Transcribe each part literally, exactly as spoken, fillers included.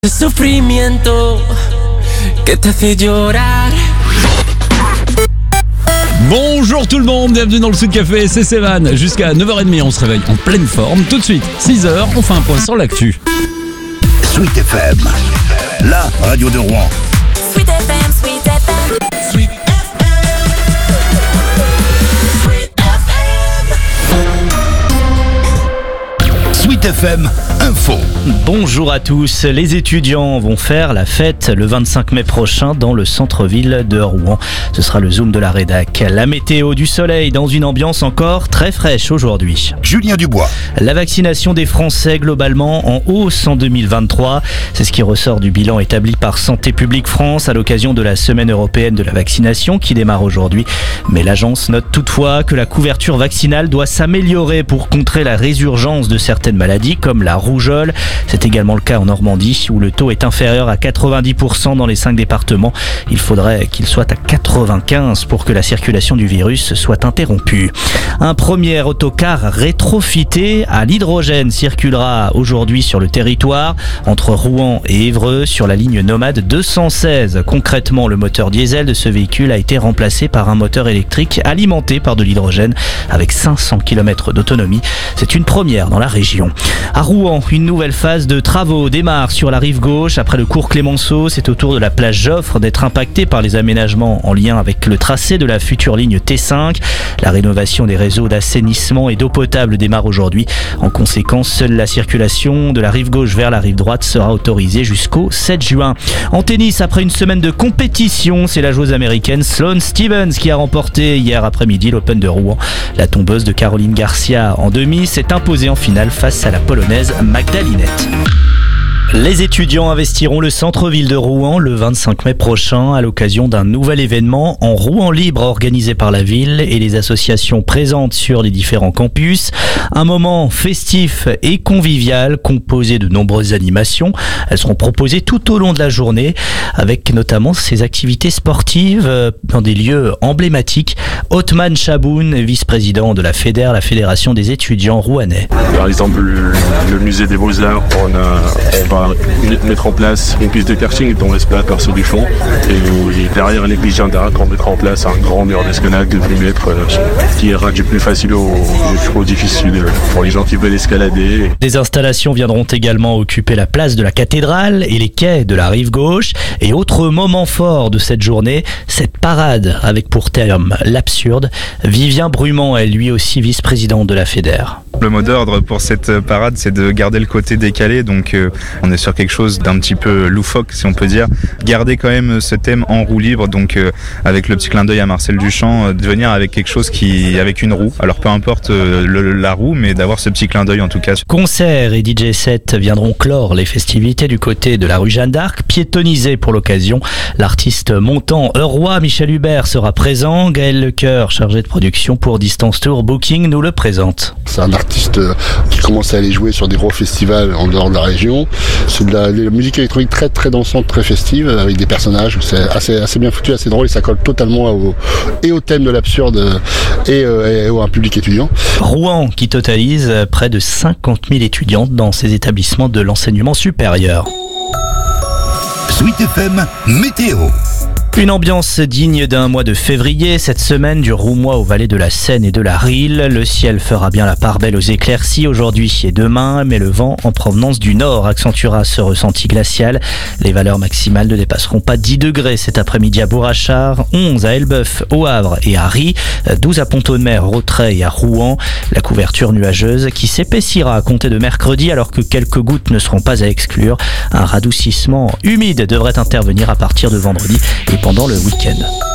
El sufrimiento que te hace llorar. Bonjour tout le monde, bienvenue dans le Sud Café, c'est Sévan. Jusqu'à neuf heures trente, on se réveille en pleine forme. Tout de suite, six heures, on fait un point sur l'actu. Sweet F M, la radio de Rouen. Sweet F M, Sweet F M. Sweet Sweet F M Info. Bonjour à tous, les étudiants vont faire la fête le vingt-cinq mai prochain dans le centre-ville de Rouen. Ce sera le Zoom de la rédac. La météo, du soleil dans une ambiance encore très fraîche aujourd'hui. Julien Dubois. La vaccination des Français globalement en hausse en deux mille vingt-trois. C'est ce qui ressort du bilan établi par Santé publique France à l'occasion de la semaine européenne de la vaccination qui démarre aujourd'hui. Mais l'agence note toutefois que la couverture vaccinale doit s'améliorer pour contrer la résurgence de certaines maladies comme la rougeole. C'est également le cas en Normandie où le taux est inférieur à quatre-vingt-dix pour cent dans les cinq départements. Il faudrait qu'il soit à quatre-vingt-quinze pour que la circulation du virus soit interrompue. Un premier autocar rétrofité à l'hydrogène circulera aujourd'hui sur le territoire entre Rouen et Évreux sur la ligne Nomade deux cent seize. Concrètement, le moteur diesel de ce véhicule a été remplacé par un moteur électrique alimenté par de l'hydrogène avec cinq cents kilomètres d'autonomie. C'est une première dans la région. À Rouen, une nouvelle phase de travaux démarre sur la rive gauche. Après le cours Clémenceau, c'est au tour de la plage Joffre d'être impactée par les aménagements en lien avec le tracé de la future ligne T cinq. La rénovation des réseaux d'assainissement et d'eau potable démarre aujourd'hui. En conséquence, seule la circulation de la rive gauche vers la rive droite sera autorisée jusqu'au sept juin. En tennis, après une semaine de compétition, c'est la joueuse américaine Sloane Stephens qui a remporté hier après-midi l'Open de Rouen. La tombeuse de Caroline Garcia en demi s'est imposée en finale face à la polonaise Magda Linette. Les étudiants investiront le centre-ville de Rouen le vingt-cinq mai prochain à l'occasion d'un nouvel événement en Rouen libre organisé par la ville et les associations présentes sur les différents campus. Un moment festif et convivial composé de nombreuses animations. Elles seront proposées tout au long de la journée avec notamment ces activités sportives dans des lieux emblématiques. Othman Chaboun, vice-président de la FEDER, la Fédération des étudiants rouennais. Par exemple, le, le musée des Beaux-Arts, on, a, on va mettre en place une piste de karting dans l'espace perso du fond. Et derrière l'église Jeanne d'Arc, on mettra en place un grand mur d'escalade de vingt mètres qui ira du plus facile au, au plus difficile pour les gens qui veulent escalader. Des installations viendront également occuper la place de la cathédrale et les quais de la rive gauche. Et autre moment fort de cette journée, cette parade avec pour terme l'absurde. Vivien Brumand est lui aussi vice-président de la FEDER. Le mot d'ordre pour cette parade, c'est de garder le côté décalé, donc euh, on est sur quelque chose d'un petit peu loufoque, si on peut dire. Garder quand même ce thème en roue libre, donc euh, avec le petit clin d'œil à Marcel Duchamp, euh, de venir avec quelque chose qui, avec une roue. Alors peu importe euh, le, la roue, mais d'avoir ce petit clin d'œil en tout cas. Concerts et D J sets viendront clore les festivités du côté de la rue Jeanne d'Arc, piétonnisée pour l'occasion. L'artiste montant Euroi Michel Hubert sera présent. Gaël Lecoeur, chargé de production pour Distance Tour Booking, nous le présente. C'est un artiste qui commence à aller jouer sur des gros festivals en dehors de la région. C'est de la, de la musique électronique très très dansante, très festive, avec des personnages. C'est assez, assez bien foutu, assez drôle et ça colle totalement au, et au thème de l'absurde et, et à un public étudiant. Rouen qui totalise près de cinquante mille étudiants dans ses établissements de l'enseignement supérieur. Sweet F M Météo. Une ambiance digne d'un mois de février, cette semaine du Roumois aux vallées de la Seine et de la Rille. Le ciel fera bien la part belle aux éclaircies aujourd'hui et demain, mais le vent en provenance du nord accentuera ce ressenti glacial. Les valeurs maximales ne dépasseront pas dix degrés cet après-midi à Bourrachard, onze à Elbeuf, au Havre et à Ry, douze à Pont-Audemer, Rautrey et à Rouen. La couverture nuageuse qui s'épaissira à compter de mercredi alors que quelques gouttes ne seront pas à exclure. Un radoucissement humide devrait intervenir à partir de vendredi et pendant le week-end.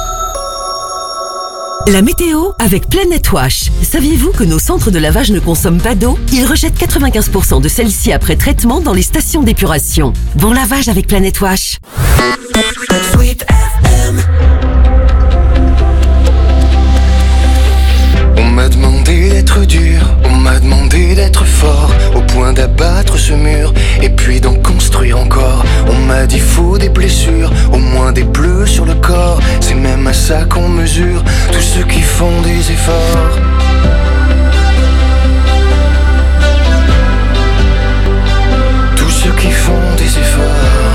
La météo avec Planet Wash. Saviez-vous que nos centres de lavage ne consomment pas d'eau ? Ils rejettent quatre-vingt-quinze pour cent de celle-ci après traitement dans les stations d'épuration. Bon lavage avec Planet Wash. Sweet F M. On m'a demandé d'être dur, on m'a demandé d'être fort, au point d'abattre ce mur, et puis d'en construire encore. On m'a dit faut des blessures, au moins des bleus sur le corps. C'est même à ça qu'on mesure tous ceux qui font des efforts. Tous ceux qui font des efforts.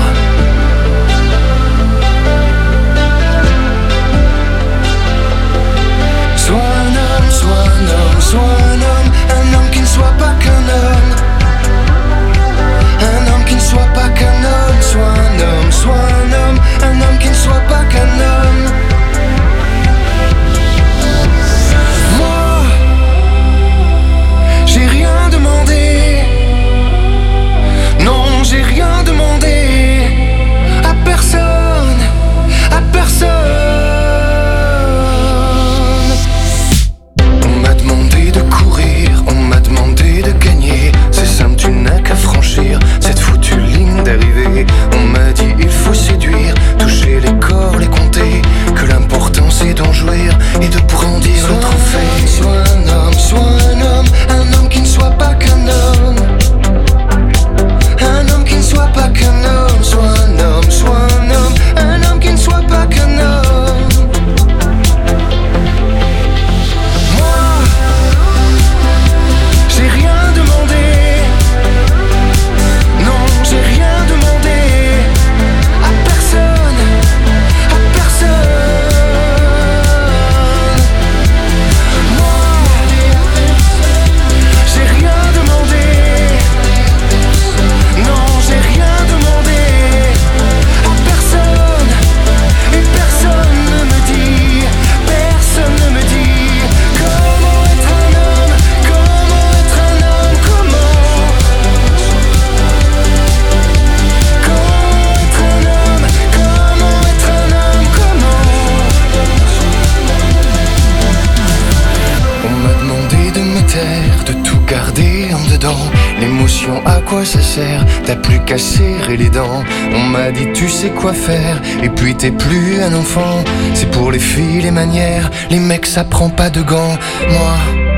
quoi ça sert, t'as plus qu'à serrer les dents. On m'a dit tu sais quoi faire, et puis t'es plus un enfant. C'est pour les filles les manières, les mecs ça prend pas de gants. Moi,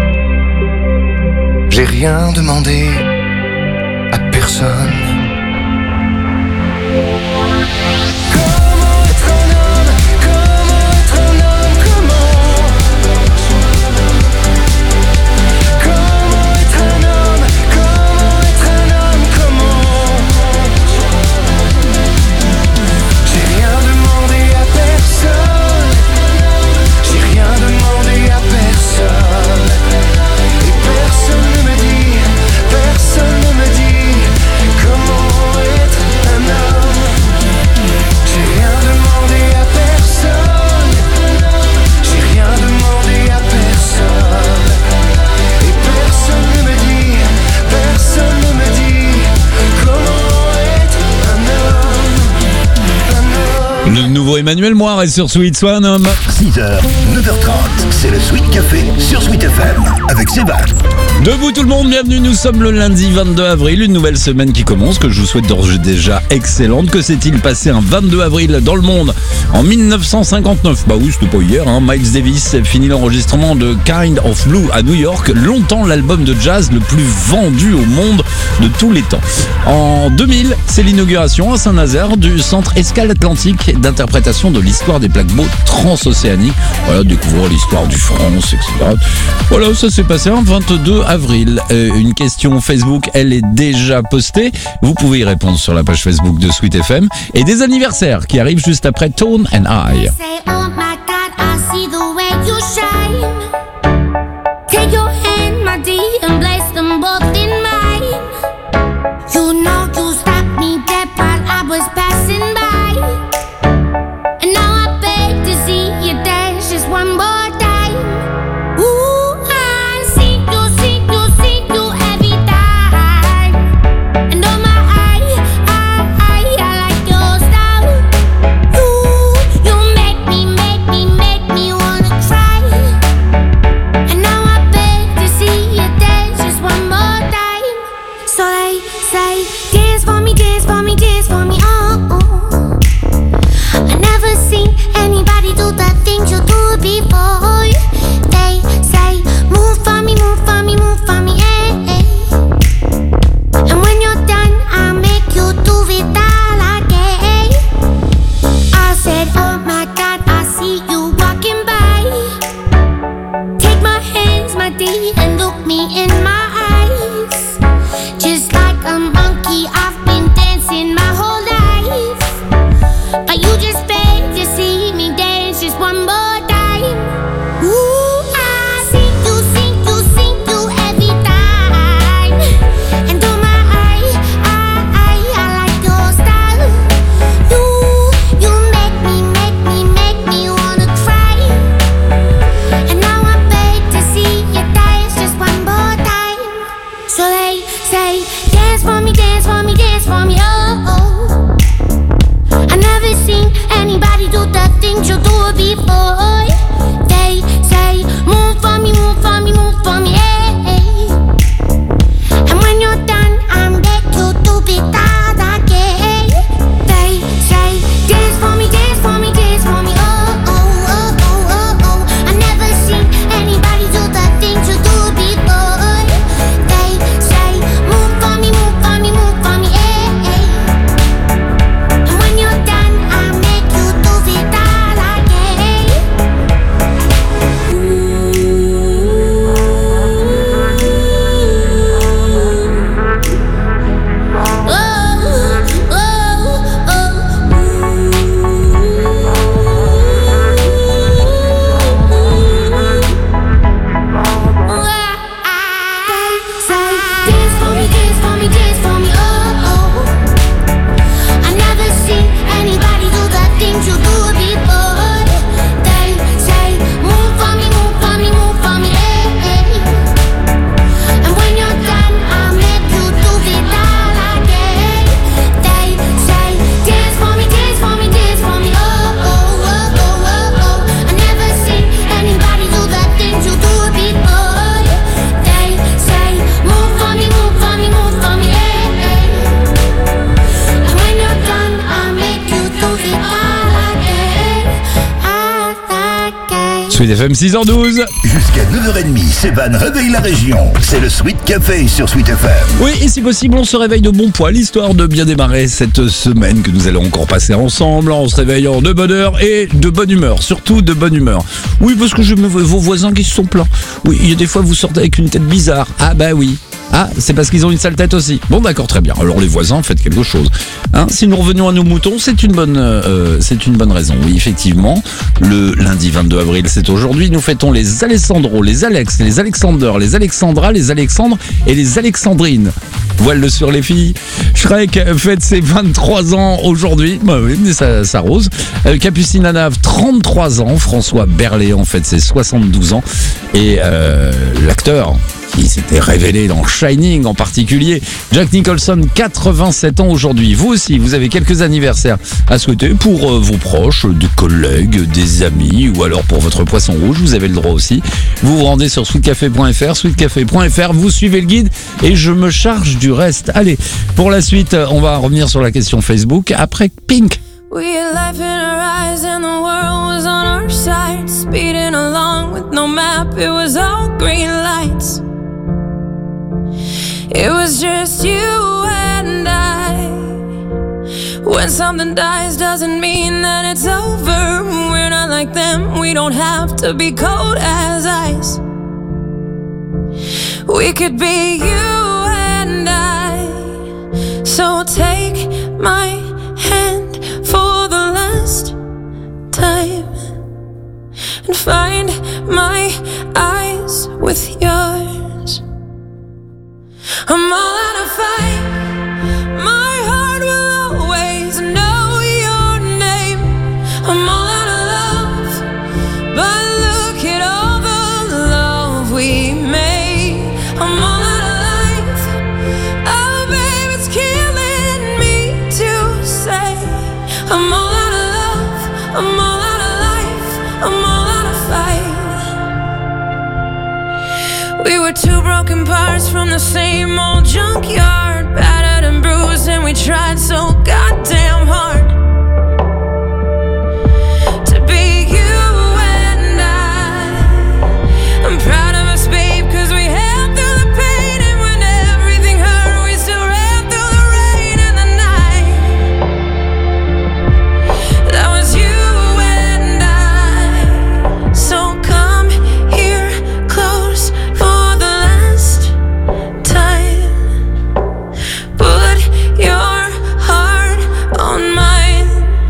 j'ai rien demandé à personne. Le nouveau Emmanuel Moire est sur Sweet, soit un homme. six heures, neuf heures trente, c'est le Sweet Café sur Sweet F M avec Sévan. Debout tout le monde, bienvenue, nous sommes le lundi vingt-deux avril, une nouvelle semaine qui commence, que je vous souhaite d'ores et déjà excellente. Que s'est-il passé un vingt-deux avril dans le monde en mille neuf cent cinquante-neuf? Bah oui, c'était pas hier, hein. Miles Davis finit l'enregistrement de Kind of Blue à New York, longtemps l'album de jazz le plus vendu au monde de tous les temps. En deux mille, c'est l'inauguration à Saint-Nazaire du Centre Escale Atlantique d'interprétation de l'histoire des paquebots transocéaniques. Voilà, découvrir l'histoire du France, et cetera. Voilà, ça s'est passé un vingt-deux avril. Euh, une question Facebook, elle est déjà postée. Vous pouvez y répondre sur la page Facebook de Sweet F M. Et des anniversaires qui arrivent juste après Tone and I. Say, oh my God, I see the way you shine. Take your hand, my dear, and place them both in mine. You know you stopped me dead while I was passing by. And now I beg to see you dance just one more time. Ooh, I see you, see you, see you every time. And oh my, I, I, I, I like your style. You, you make me, make me, make me wanna try. Sweet F M six heures douze. Jusqu'à neuf heures trente, Sévan réveille la région. C'est le Sweet Café sur Sweet F M. Oui, et si possible, on se réveille de bon poil, histoire de bien démarrer cette semaine que nous allons encore passer ensemble, en se réveillant de bonne heure et de bonne humeur. Surtout de bonne humeur. Oui, parce que je me vois vos voisins qui se sont plaints. Oui, il y a des fois, vous sortez avec une tête bizarre. Ah bah oui. Ah, c'est parce qu'ils ont une sale tête aussi. Bon, d'accord, très bien. Alors les voisins, faites quelque chose. Hein, si nous revenons à nos moutons, c'est une bonne, euh, c'est une bonne raison. Oui, effectivement, le lundi vingt-deux avril, c'est aujourd'hui. Nous fêtons les Alessandro, les Alex, les Alexander, les Alexandra, les Alexandres et les Alexandrines. Voile sur les filles. Shrek fête ses vingt-trois ans aujourd'hui. Bah oui, mais ça, ça rose. Euh, Capucine Anave, trente-trois ans. François Berléand fête ses soixante-douze ans. Et euh, l'acteur qui s'était révélé dans Shining en particulier, Jack Nicholson, quatre-vingt-sept ans aujourd'hui. Vous aussi, vous avez quelques anniversaires à souhaiter pour euh, vos proches, des collègues, des amis, ou alors pour votre poisson rouge, vous avez le droit aussi. Vous vous rendez sur sweetcafé point f r, sweetcafé point f r, vous suivez le guide et je me charge du reste. Allez, pour la suite, on va revenir sur la question Facebook après Pink. We had life in our eyes and the world was on our side, speeding along with no map, it was all green lights. It was just you and I. When something dies doesn't mean that it's over. We're not like them, we don't have to be cold as ice. We could be you and I. So take my hand for the last time and find my eyes with yours. I'm all out of fight. My heart will always know your name. I'm all out of love, but look at all the love we made. I'm all out of life. Oh, babe, it's killing me to say. I'm all out of love. I'm all out of life. I'm all out of fight. We were two broken parts from the same old junkyard, battered and bruised, and we tried so goddamn hard to be you and I. I'm proud of us, babe, cause we held through the pain, and when everything hurt, we still ran through the rain and the night. That was you and I. So come here close for the last time. Put your heart on mine.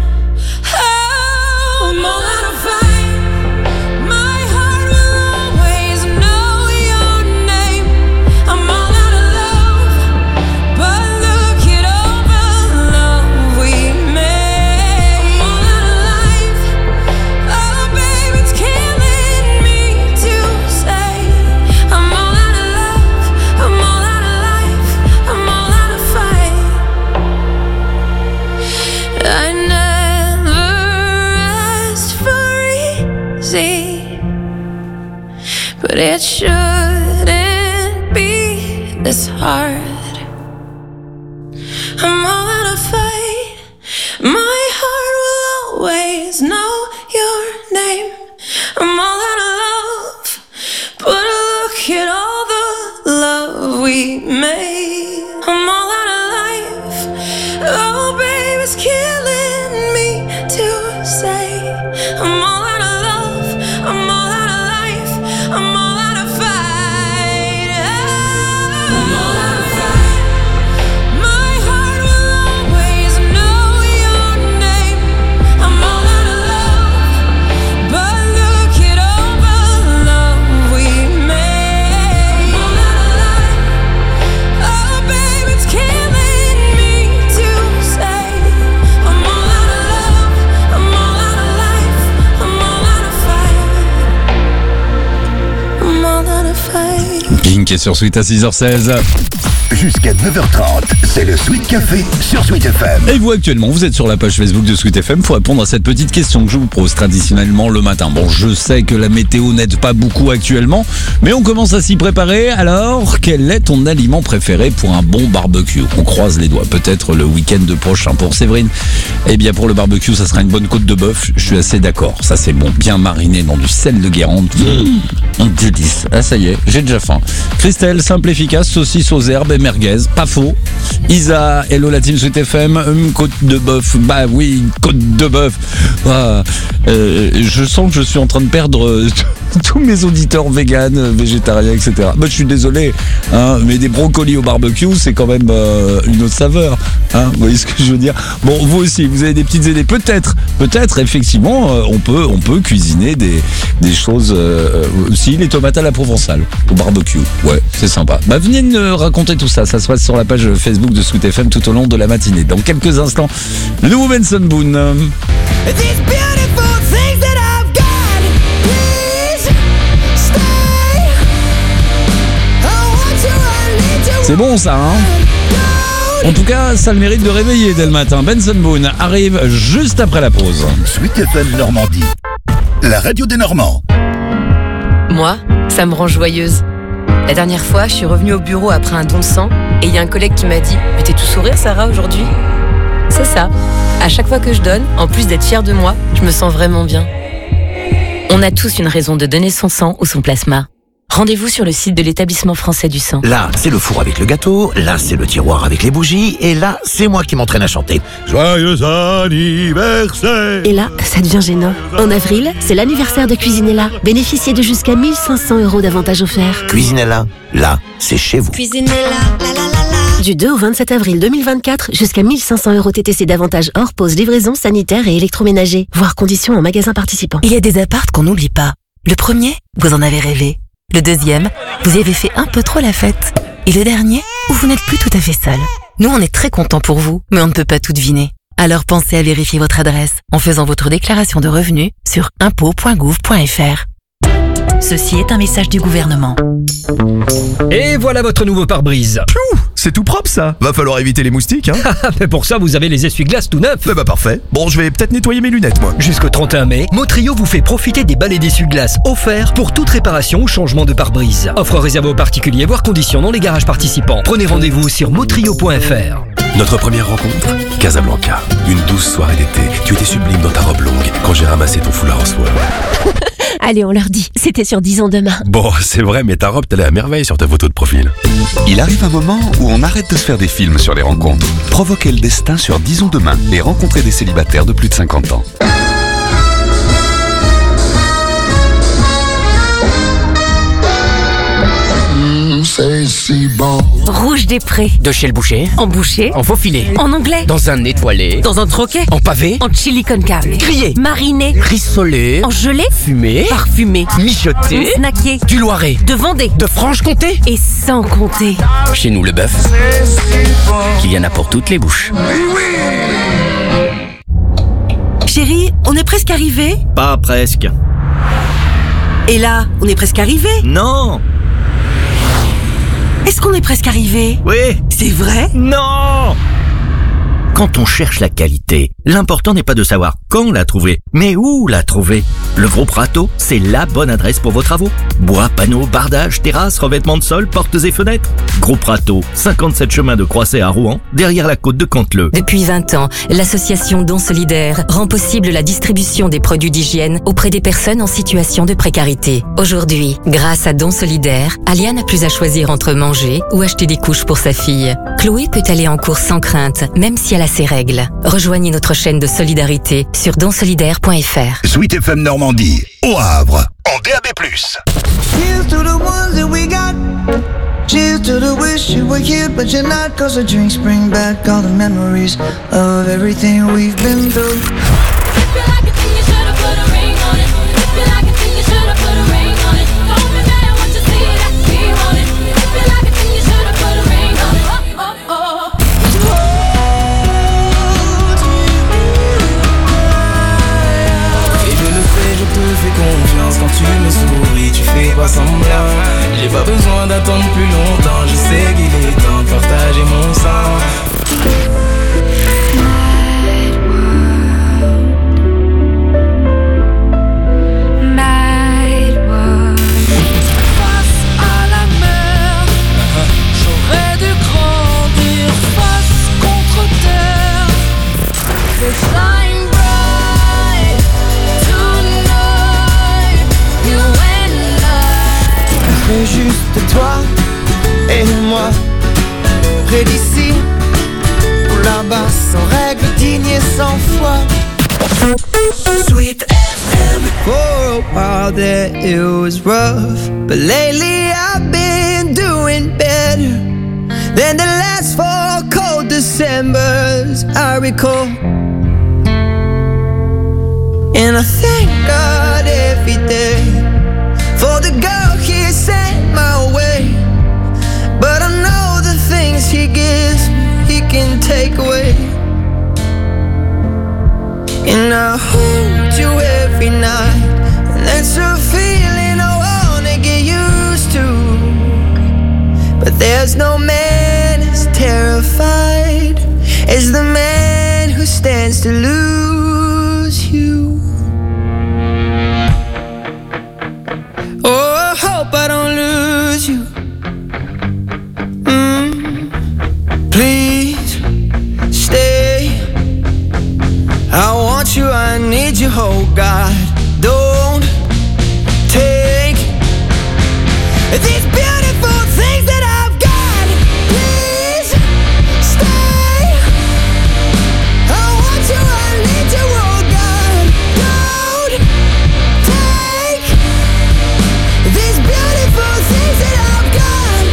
Oh, I'm all out of fight. My heart will always know your name. I'm all out of love, but look at all the love we made. I'm all out of life. Oh, babe, it's killing me to say. I'm all out of love. I'm all out of life. I'm all out of fight. I never asked for easy, but it shouldn't be this hard. I'm all out of fight. My heart will always know your name. I'm all out of love, but look at all the love we made. I'm all out of life. Oh, babe, it's killing me to say. I'm all out of love. I'm all out of life. I'm all out of fight. I'm all out of fight. My heart will always know your name. I'm all out of love, but look at all the love we made. I'm all out of life. Oh, babe, it's killing me to say. I'm all out of love. I'm all out of life. I'm all out of fight. I'm all out of fight. Pink est sur Sweet à six heures seize. Jusqu'à neuf heures trente, c'est le Sweet Café sur Sweet F M. Et vous actuellement, vous êtes sur la page Facebook de Sweet F M pour répondre à cette petite question que je vous pose traditionnellement le matin. Bon, je sais que la météo n'aide pas beaucoup actuellement, mais on commence à s'y préparer. Alors, quel est ton aliment préféré pour un bon barbecue? On croise les doigts, peut-être le week-end prochain pour Séverine. Eh bien, pour le barbecue, ça sera une bonne côte de bœuf. Je suis assez d'accord. Ça, c'est bon, bien mariné dans du sel de Guérande. Mmh, un délice. Ah, ça y est, j'ai déjà faim. Christelle, simple, efficace, saucisse aux herbes et merguez. Pas faux. Isa, hello la team Sweet F M. Une côte de bœuf. Bah oui, une côte de bœuf. Ah, euh, je sens que je suis en train de perdre euh, tous mes auditeurs véganes, végétariens, et cetera. Bah, je suis désolé, hein, mais des brocolis au barbecue, c'est quand même euh, une autre saveur. Hein, vous voyez ce que je veux dire? Bon, vous aussi, vous avez des petites idées. Peut-être, peut-être, effectivement, euh, on peut, on peut cuisiner des, des choses euh, aussi, les tomates à la provençale au barbecue. Ouais, c'est sympa. Bah, venez nous raconter tout ça. Ça se passe sur la page Facebook de Sweet F M tout au long de la matinée. Dans quelques instants, le nouveau Benson Boone. C'est bon ça, hein? En tout cas, ça a le mérite de réveiller dès le matin. Benson Boone arrive juste après la pause. Sweet F M Normandie, la radio des Normands. Moi, ça me rend joyeuse. La dernière fois, je suis revenue au bureau après un don de sang et il y a un collègue qui m'a dit « Mais t'es tout sourire, Sarah, aujourd'hui ?» C'est ça. À chaque fois que je donne, en plus d'être fière de moi, je me sens vraiment bien. On a tous une raison de donner son sang ou son plasma. Rendez-vous sur le site de l'établissement français du sang. Là, c'est le four avec le gâteau, là, c'est le tiroir avec les bougies, et là, c'est moi qui m'entraîne à chanter. Joyeux anniversaire! Et là, ça devient gênant. En avril, c'est l'anniversaire de Cuisinella. Bénéficiez de jusqu'à mille cinq cents euros d'avantages offerts. Cuisinella, là, c'est chez vous. Cuisinella, la la la la. Du deux au vingt-sept avril deux mille vingt-quatre, jusqu'à mille cinq cents euros T T C d'avantages hors pause, livraison, sanitaire et électroménager. Voir conditions en magasin participant. Il y a des apparts qu'on n'oublie pas. Le premier, vous en avez rêvé. Le deuxième, vous y avez fait un peu trop la fête. Et le dernier, où vous n'êtes plus tout à fait seul. Nous, on est très contents pour vous, mais on ne peut pas tout deviner. Alors pensez à vérifier votre adresse en faisant votre déclaration de revenus sur impôts point gouv point f r. Ceci est un message du gouvernement. Et voilà votre nouveau pare-brise. Piou, c'est tout propre ça. Va falloir éviter les moustiques, hein. Mais pour ça, vous avez les essuie-glaces tout neufs. Bah, bah parfait. Bon, je vais peut-être nettoyer mes lunettes, moi. Jusqu'au trente et un mai, Motrio vous fait profiter des balais d'essuie-glaces offerts pour toute réparation ou changement de pare-brise. Offre réservée aux particuliers, voire conditions dans les garages participants. Prenez rendez-vous sur motrio point f r. Notre première rencontre, Casablanca. Une douce soirée d'été. Tu étais sublime dans ta robe longue quand j'ai ramassé ton foulard en soie. Allez, on leur dit, c'était sur dix ans demain. Bon, c'est vrai, mais ta robe t'allait à merveille sur ta photo de profil. Il arrive un moment où on arrête de se faire des films sur les rencontres. Provoquez le destin sur Disons demain et rencontrez des célibataires de plus de cinquante ans. C'est si bon. Rouge des Prés. De chez le boucher. En boucher. En faux filet. En anglais. Dans un étoilé. Dans un troquet. En pavé. En chili con carne. Grillé. Mariné. Rissolé. En gelée. Fumé. Parfumé. Mijoté. Snacké. Du Loiret. De Vendée. De Franche-Comté. Et sans compter. Chez nous, le bœuf. Il y en a pour toutes les bouches. Chérie, on est presque arrivé. Pas presque. Et là, on est presque arrivé. Non. Est-ce qu'on est presque arrivé? Oui. C'est vrai? Non. Quand on cherche la qualité, l'important n'est pas de savoir quand la trouver, mais où la trouver. Le Groupe Rateau, c'est la bonne adresse pour vos travaux. Bois, panneaux, bardages, terrasses, revêtements de sol, portes et fenêtres. Groupe Rateau, cinquante-sept chemin de Croisset à Rouen, derrière la côte de Canteleu. Depuis vingt ans, l'association Dons Solidaires rend possible la distribution des produits d'hygiène auprès des personnes en situation de précarité. Aujourd'hui, grâce à Dons Solidaires, Alia n'a plus à choisir entre manger ou acheter des couches pour sa fille. Chloé peut aller en cours sans crainte, même si elle a ses règles. Rejoignez notre chaîne de solidarité sur dons solidaires point f r. Sweet F M Normandie, au Havre, en D A B plus. Here's to the ones that we got. Cheers to the wish you were here but you're not. Cause the drinks bring back all the memories of everything we've been through. Quand tu me souris, tu fais pas semblant. J'ai pas besoin d'attendre plus longtemps. Je sais qu'il est temps de partager. près d'ici ou là-bas, sans règle, digne et sans foi. Sweet F M. For a while there it was rough, but lately I've been doing better than the last four cold Decembers I recall. And I thank God every day for the girl He sent my way. But I know the things He gives me, He can take away. And I hold you every night, and that's a feeling I wanna get used to. But there's no man as terrified as the man who stands to lose you. Oh, I hope I don't lose you. Mm. Please stay. I want you, I need you, oh God. Don't take these beautiful things that I've got. Please stay. I want you, I need you, oh God. Don't take these beautiful things that I've got.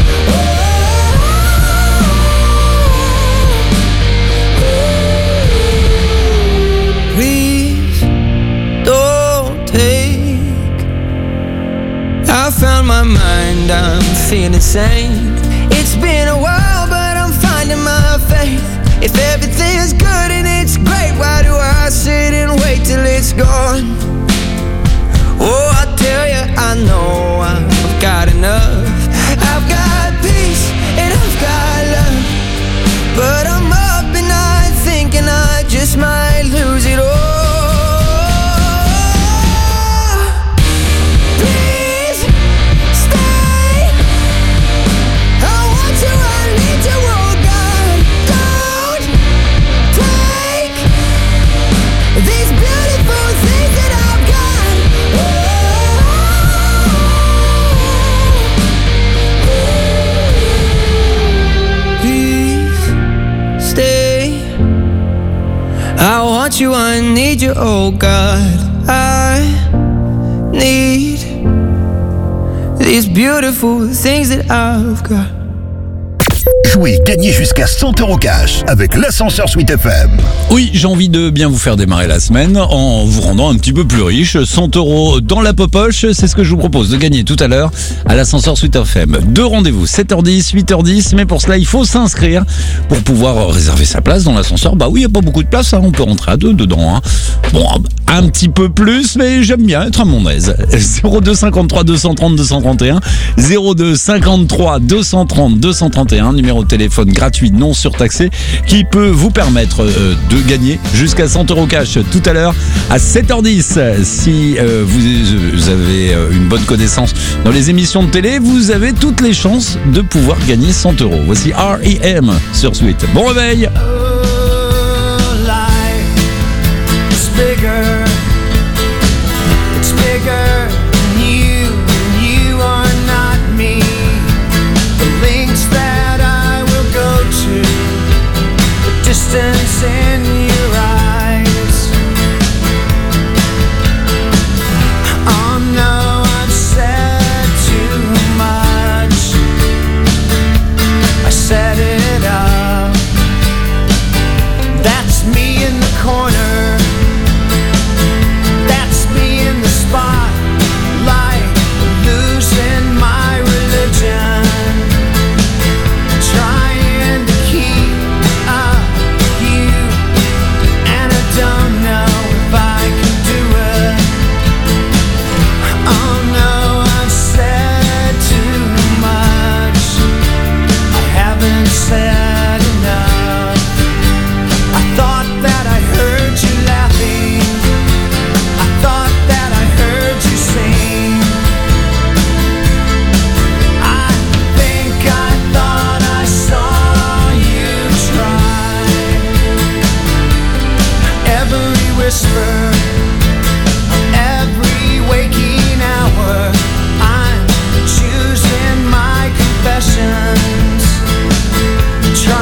Oh. Please don't take. I found my mind, I'm feeling sane. It's been a while, but I'm finding my faith. If everything's good and it's great, why do I sit and wait till it's gone? Oh, I tell you, I know I've got enough. I've got peace and I've got love, but I'm up at night thinking I just might lose it all. Please stay. I want you, I need you, oh God. Don't take these beautiful things that I've got. Please stay. I want you, I need you, oh God. I need these beautiful things that I've got. Jouez, gagnez jusqu'à cent euros cash avec l'ascenseur Sweet F M. Oui, j'ai envie de bien vous faire démarrer la semaine en vous rendant un petit peu plus riche. cent euros dans la popoche, c'est ce que je vous propose de gagner tout à l'heure à l'ascenseur Sweet F M. Deux rendez-vous, sept heures dix, huit heures dix, mais pour cela, il faut s'inscrire pour pouvoir réserver sa place dans l'ascenseur. Bah oui, il n'y a pas beaucoup de place, hein. On peut rentrer à deux dedans. Hein. Bon, un petit peu plus, mais j'aime bien être à mon aise. zéro deux cinquante-trois deux cent trente deux cent trente et un, zéro deux cinquante-trois deux cent trente deux cent trente et un, numéro de téléphone gratuit non surtaxé qui peut vous permettre euh, de gagner jusqu'à cent euros cash tout à l'heure à sept heures dix. Si euh, vous, vous avez euh, une bonne connaissance dans les émissions de télé, vous avez toutes les chances de pouvoir gagner cent euros. Voici R E M sur Sweet. Bon réveil. Distance in your eyes. Oh no, I've said too much. I set it up. That's me in the corner. That's me in the spotlight, losing my religion. Trying to keep up. Don't know if I can do it. Oh no, I've said too much. I haven't said enough. I thought that I heard you laughing. I thought that I heard you sing. I think I thought I saw you try. Every whisper, every waking hour, I'm choosing my confessions. Try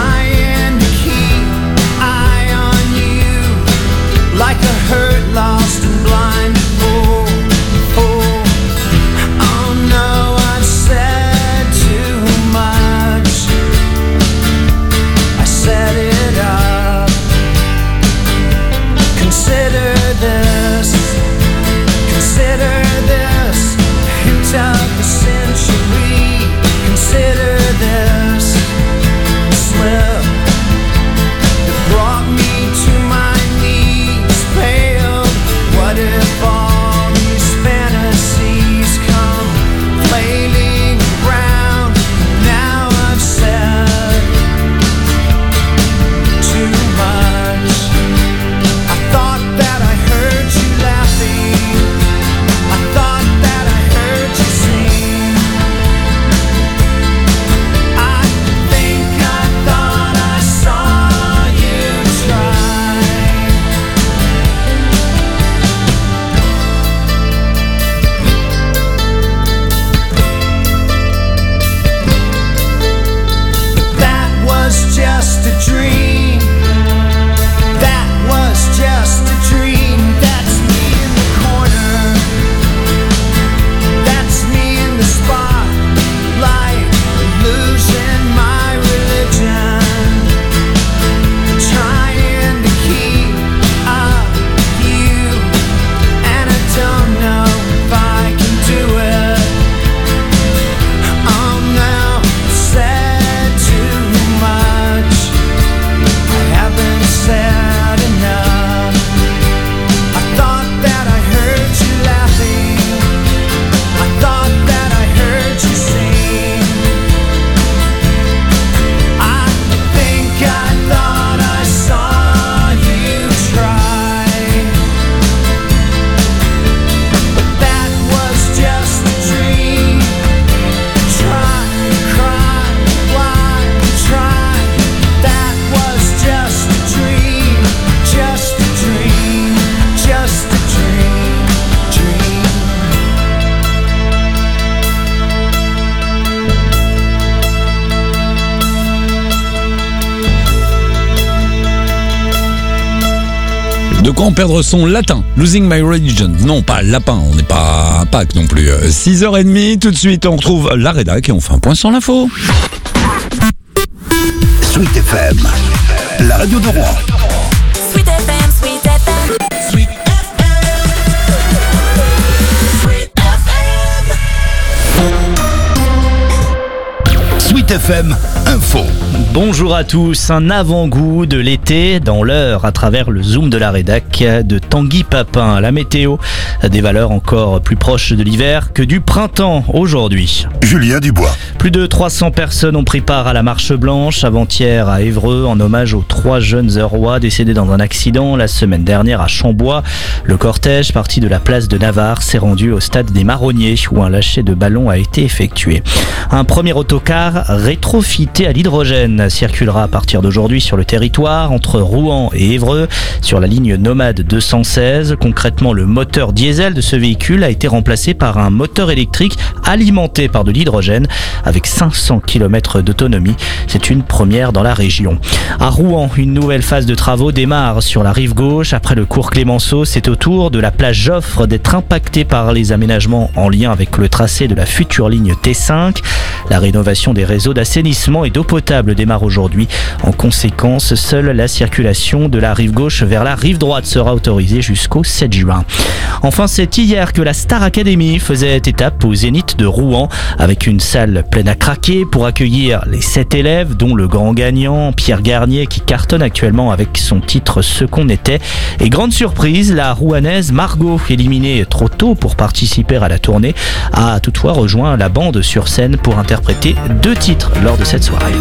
De quoi en perdre son latin. Losing my religion. Non, pas lapin, on n'est pas à Pâques non plus. six heures trente, tout de suite on retrouve la rédac et on fait un point sur l'info. Sweet F M, la radio de Rouen. Sweet F M, Sweet F M. Sweet F M. Sweet F M Info. Bonjour à tous, un avant-goût de l'été dans l'heure à travers le zoom de la rédac de Tanguy Papin. La météo, des valeurs encore plus proches de l'hiver que du printemps aujourd'hui. Julien Dubois. Plus de trois cents personnes ont pris part à la marche blanche avant-hier à Évreux en hommage aux trois jeunes Eurois décédés dans un accident la semaine dernière à Chambois. Le cortège parti de la place de Navarre s'est rendu au stade des Marronniers où un lâcher de ballon a été effectué. Un premier autocar rétrofité à l'hydrogène circulera à partir d'aujourd'hui sur le territoire entre Rouen et Évreux sur la ligne Nomade deux cent seize. Concrètement, le moteur diesel de ce véhicule a été remplacé par un moteur électrique alimenté par de l'hydrogène avec cinq cents kilomètres d'autonomie. C'est une première dans la région. À Rouen, une nouvelle phase de travaux démarre sur la rive gauche. Après le cours Clémenceau, c'est au tour de la plage Joffre d'être impactée par les aménagements en lien avec le tracé de la future ligne T cinq. La rénovation des réseaux d'assainissement et d'eau potable démarre aujourd'hui. En conséquence, seule la circulation de la rive gauche vers la rive droite sera autorisée jusqu'au sept juin. Enfin, c'est hier que la Star Academy faisait étape au Zénith de Rouen avec une salle pleine à craquer pour accueillir les sept élèves, dont le grand gagnant Pierre Garnier qui cartonne actuellement avec son titre Ce qu'on était. Et grande surprise, la Rouennaise Margot, éliminée trop tôt pour participer à la tournée, a toutefois rejoint la bande sur scène pour interpréter deux titres lors de cette soirée.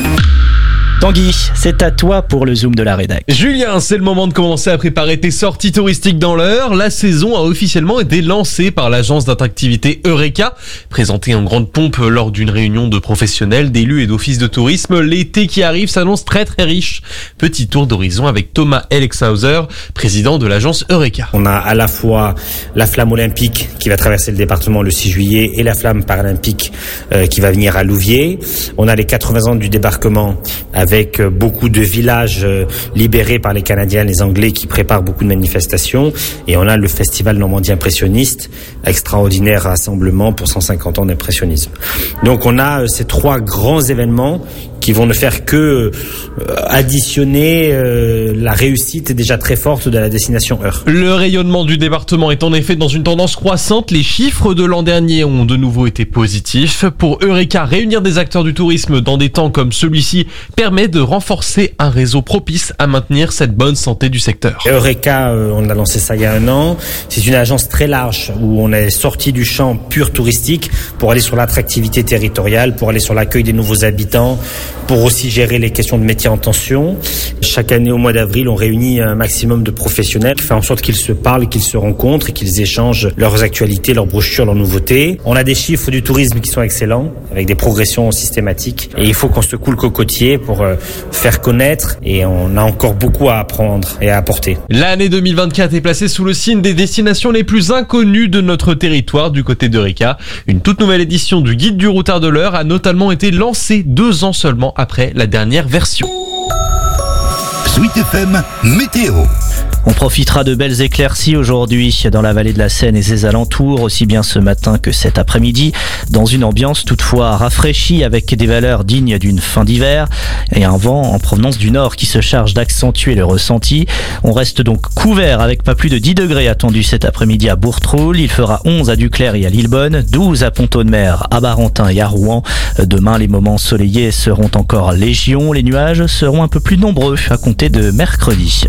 Tanguy, c'est à toi pour le zoom de la rédac. Julien, c'est le moment de commencer à préparer tes sorties touristiques dans l'heure. La saison a officiellement été lancée par l'agence d'attractivité Eureka. Présentée en grande pompe lors d'une réunion de professionnels, d'élus et d'offices de tourisme, l'été qui arrive s'annonce très très riche. Petit tour d'horizon avec Thomas Elexhauser, président de l'agence Eureka. On a à la fois la flamme olympique qui va traverser le département le six juillet et la flamme paralympique euh, qui va venir à Louviers. On a les quatre-vingts ans du débarquement avec beaucoup de villages libérés par les Canadiens, les Anglais qui préparent beaucoup de manifestations. Et on a le Festival Normandie Impressionniste, extraordinaire rassemblement pour cent cinquante ans d'impressionnisme. Donc on a ces trois grands événements qui vont ne faire que additionner euh, la réussite déjà très forte de la destination Eure. Le rayonnement du département est en effet dans une tendance croissante. Les chiffres de l'an dernier ont de nouveau été positifs. Pour Eureka, réunir des acteurs du tourisme dans des temps comme celui-ci permet de renforcer un réseau propice à maintenir cette bonne santé du secteur. Eureka, euh, on a lancé ça il y a un an. C'est une agence très large où on est sorti du champ pur touristique pour aller sur l'attractivité territoriale, pour aller sur l'accueil des nouveaux habitants, pour aussi gérer les questions de métiers en tension. Chaque année au mois d'avril, on réunit un maximum de professionnels qui fait en sorte qu'ils se parlent, qu'ils se rencontrent et qu'ils échangent leurs actualités, leurs brochures, leurs nouveautés. On a des chiffres du tourisme qui sont excellents, avec des progressions systématiques. Et il faut qu'on se coule le cocotier pour euh, faire connaître, et on a encore beaucoup à apprendre et à apporter. L'année deux mille vingt-quatre est placée sous le signe des destinations les plus inconnues de notre territoire du côté d'Eureka. Une toute nouvelle édition du Guide du routard de l'Eure a notamment été lancée deux ans seulement après la dernière version. Sweet F M Météo. On profitera de belles éclaircies aujourd'hui dans la vallée de la Seine et ses alentours, aussi bien ce matin que cet après-midi, dans une ambiance toutefois rafraîchie avec des valeurs dignes d'une fin d'hiver et un vent en provenance du nord qui se charge d'accentuer le ressenti. On reste donc couvert avec pas plus de dix degrés attendus cet après-midi à Bourtroul. Il fera onze à Duclair et à Lillebonne, douze à Pont-Audemer, à Barentin et à Rouen. Demain, les moments ensoleillés seront encore légion. Les nuages seront un peu plus nombreux à compter de mercredi.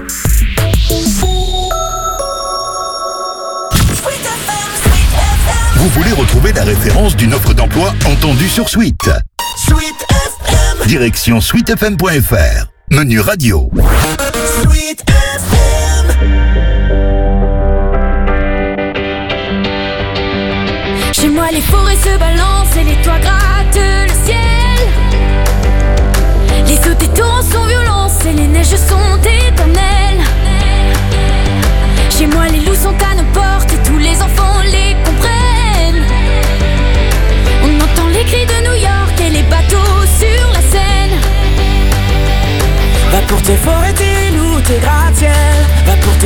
Vous voulez retrouver la référence d'une offre d'emploi entendue sur Sweet. Sweet F M. Direction sweet f m point f r. Menu radio. Sweet F M. Chez moi les forêts se balancent et les toits grattent le ciel. Les sauts des torrents sont violents et les neiges sont éternelles. Chez moi les loups sont à nos portes et tous les enfants les comprennent. On entend les cris de New York et les bateaux sur la Seine. Va pour tes forêts, tes loups, tes gratte-ciels. Va pour tes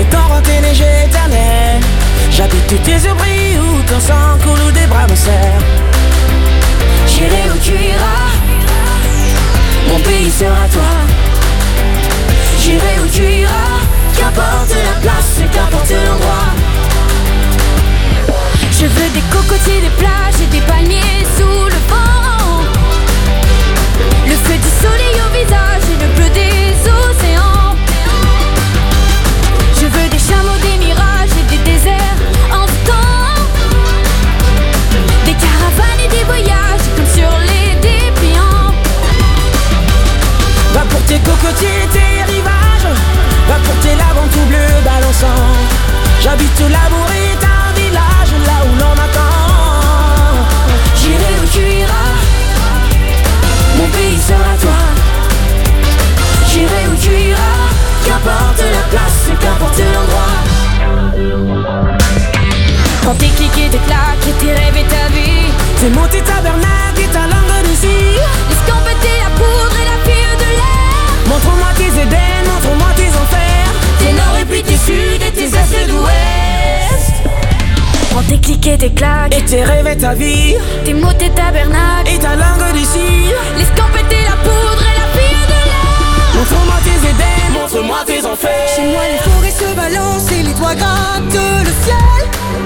J'habite Labouré, un village là où l'on m'attend. J'irai où tu iras, mon pays sera toi. J'irai où tu iras, qu'importe la place, qu'importe l'endroit. Quand tes clics et tes claques et tes rêves et ta vie, tes mots, tes tabernacles et ta langue de cire, l'escampette et la poudre et la fille de l'air. Montre-moi tes Éden, montre-moi tes enfers, tes nord et puis tes sud et tes est d'ouest. Quand tes clics et tes claques et tes rêves et ta vie, tes mots, tes tabernacles et ta langue de cire, l'escampette et la poudre et la fille de l'air. Montre-moi tes Éden, montre-moi tes enfers. Chez moi les forêts se balancent et les toits grattent le ciel.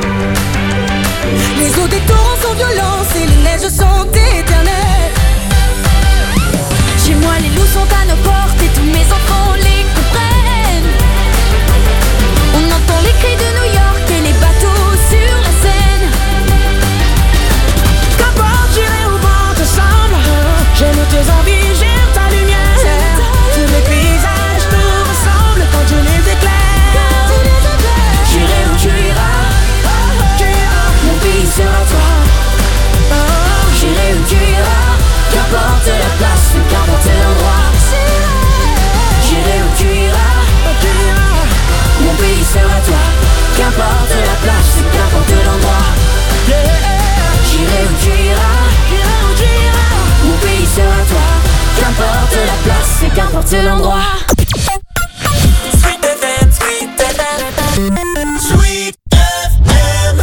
Les eaux des torrents sont violentes et les neiges sont éternelles. Chez moi les loups sont à nos portes et tous mes enfants les comprennent. On entend les cris de New York et les bateaux sur la Seine. Qu'importe, j'irai où vent te semble. J'aime tes envies, j'aime ta lumière. Tous les paysages te ressemblent quand je les éclaire. J'irai où tu iras, mon pays sera toi. J'irai où tu iras, qu'importe la place, qu'importe l'endroit. J'irai où tu iras, mon pays sera toi. Qu'importe la place, qu'importe l'endroit. J'irai où tu iras, mon pays sera toi. Qu'importe la place, qu'importe l'endroit. Sweet F M, Sweet F M, Sweet F M.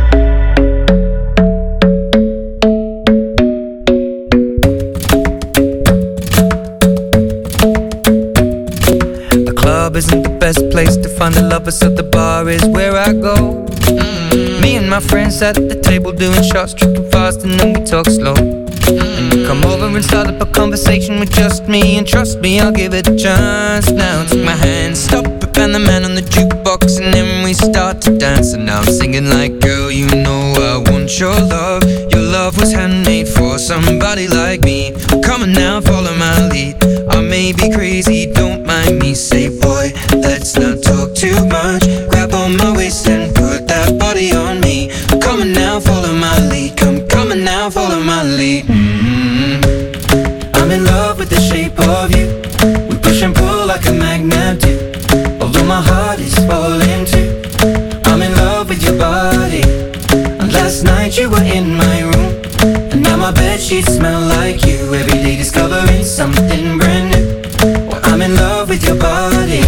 The club isn't the best place to find the lovers, so the bar is where I go. Mm-hmm. Me and my friends sat at the table doing shots, tripping fast, and then we talk slow. And you come over and start up a conversation with just me, and trust me, I'll give it a chance. Now take my hand, stop it, and the man on the jukebox, and then we start to dance. And now I'm singing like, girl, you know I want your love. Your love was handmade for somebody like me. Come on now, follow my lead. I may be crazy, don't mind me. Say, boy, let's not talk too much. Grab on my waist and put that body on me. Come on now, follow my lead. Come, come on now, follow my lead. Mm-hmm. I'm in love with the shape of you. We push and pull like a magnet do. Although my heart is falling too. I'm in love with your body. And last night you were in my room, and now my bedsheets smell like you. Every day discovering something brand new. Well, I'm in love with your body.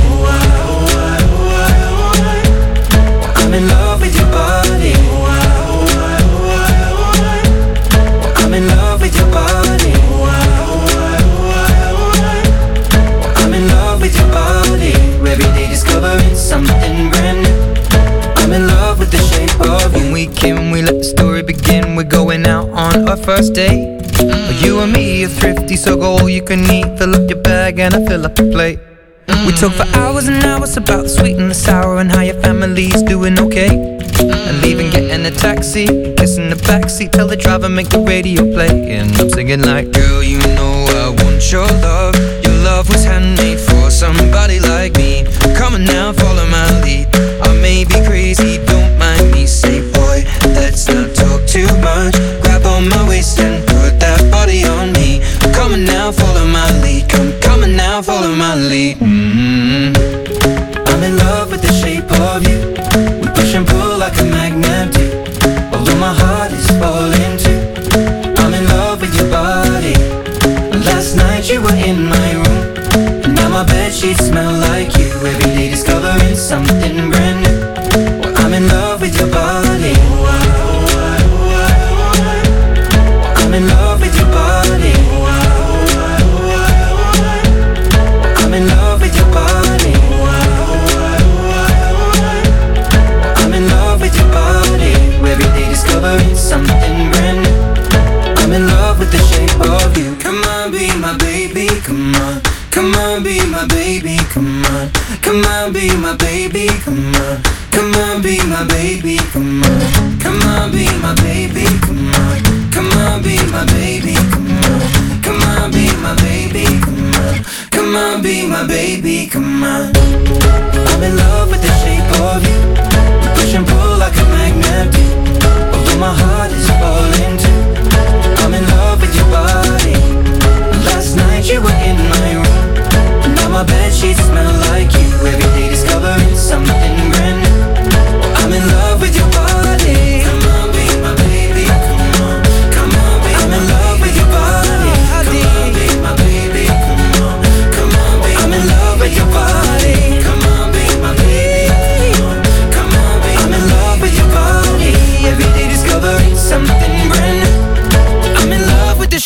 I'm in love with your body. I'm in love with your body. I'm in love with your body. Every day discovering something brand new. I'm in love with the shape of you. When we came, we let the story begin. We're going out on our first date. Mm-hmm. You and me are thrifty, so go all you can eat. Fill up your bag and I fill up your plate. Mm-hmm. We talk for hours and hours about the sweet and the sour and how your family's doing okay. Mm-hmm. And leaving, getting a taxi, kissing the backseat, tell the driver make the radio play. And I'm singing like, girl, you know I want your love. Your love was handmade for somebody like me. Come on now, follow my lead. I may be crazy, don't mind me. Say, boy, let's not talk too much. Grab on my waist and put that body on me. Come on now, follow my lead. Come, come on now, follow my lead. Mm-hmm. I'm in love with the shape of you. We push and pull like a magnet do. Although my heart is falling too. I'm in love with your body. Last night you were in my room, and now my bedsheets smell like you. Every day discovering something brand new. Well, I'm in love with your body. I'm in love with your body. I'm in love with your body. I'm in love with your body. Every day discovering something brand new. I'm in love with the shape of you. Come on, be my baby, come on. Come on, be my baby, come on. Come on, be my baby, come on. Come on, be my baby, come on. Come on, be my baby, come on. Come on, be my baby, come on. Come on, be my baby, come on. Come on, be my baby, come on. I'm in love with the shape of you.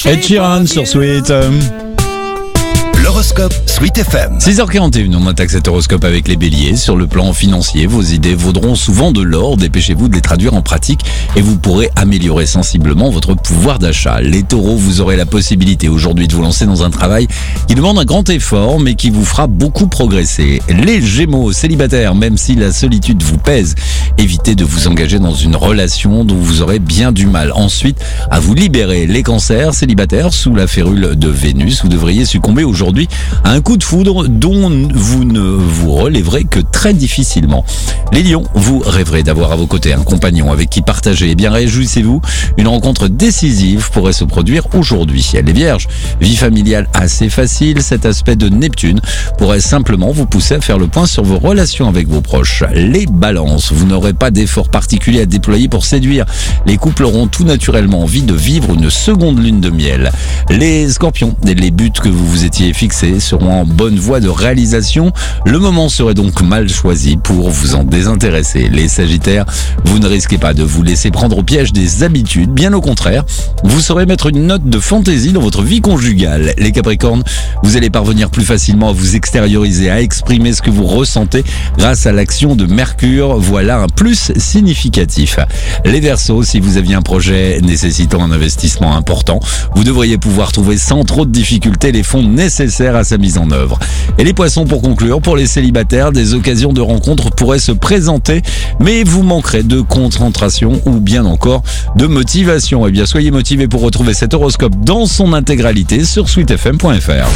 Ed Sheeran sur Sweet. L'horoscope Sweet F M. six heures quarante et une, on attaque cet horoscope avec les béliers. Sur le plan financier, vos idées vaudront souvent de l'or. Dépêchez-vous de les traduire en pratique et vous pourrez améliorer sensiblement votre pouvoir d'achat. Les taureaux, vous aurez la possibilité aujourd'hui de vous lancer dans un travail qui demande un grand effort mais qui vous fera beaucoup progresser. Les gémeaux, célibataires, même si la solitude vous pèse, évitez de vous engager dans une relation dont vous aurez bien du mal ensuite à vous libérer. Les cancers, célibataires, sous la férule de Vénus, vous devriez succomber aujourd'hui à un coup de foudre dont vous ne vous relèverez que très difficilement. Les lions, vous rêverez d'avoir à vos côtés un compagnon avec qui partager. Eh bien, réjouissez-vous, une rencontre décisive pourrait se produire aujourd'hui. Les vierges, vie familiale assez facile, cet aspect de Neptune pourrait simplement vous pousser à faire le point sur vos relations avec vos proches. Les balances, vous n'aurez pas d'effort particulier à déployer pour séduire. Les couples auront tout naturellement envie de vivre une seconde lune de miel. Les scorpions, les buts que vous vous étiez fixés seront en bonne voie de réalisation. Le moment serait donc mal choisi pour vous en désintéresser. Les sagittaires, vous ne risquez pas de vous laisser prendre au piège des habitudes. Bien au contraire, vous saurez mettre une note de fantaisie dans votre vie conjugale. Les capricornes, vous allez parvenir plus facilement à vous extérioriser, à exprimer ce que vous ressentez grâce à l'action de Mercure. Voilà un plus significatif. Les verseaux, si vous aviez un projet nécessitant un investissement important, vous devriez pouvoir trouver sans trop de difficultés les fonds nécessaires à sa mise en œuvre. Et les poissons, pour conclure, pour les célibataires, des occasions de rencontres pourraient se présenter, mais vous manquerez de concentration ou bien encore de motivation. Eh bien, soyez motivés pour retrouver cet horoscope dans son intégralité sur sweet f m point f r.